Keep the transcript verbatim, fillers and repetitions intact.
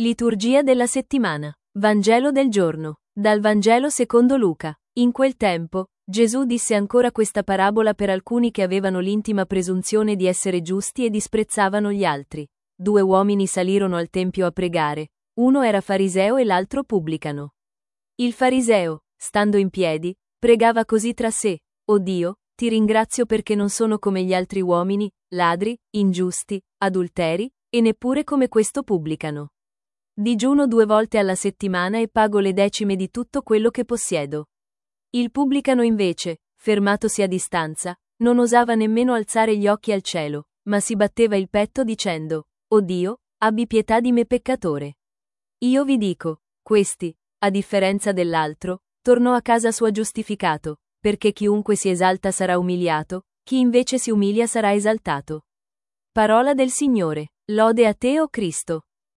Liturgia della settimana. Vangelo del giorno. Dal Vangelo secondo Luca. In quel tempo, Gesù disse ancora questa parabola per alcuni che avevano l'intima presunzione di essere giusti e disprezzavano gli altri. Due uomini salirono al tempio a pregare. Uno era fariseo e l'altro pubblicano. Il fariseo, stando in piedi, pregava così tra sé: «O Dio, ti ringrazio perché non sono come gli altri uomini, ladri, ingiusti, adulteri, e neppure come questo pubblicano. Digiuno due volte alla settimana e pago le decime di tutto quello che possiedo». Il pubblicano invece, fermatosi a distanza, non osava nemmeno alzare gli occhi al cielo, ma si batteva il petto dicendo: «O Dio, abbi pietà di me peccatore». Io vi dico, questi, a differenza dell'altro, tornò a casa sua giustificato, perché chiunque si esalta sarà umiliato, chi invece si umilia sarà esaltato. Parola del Signore. Lode a te, o Cristo.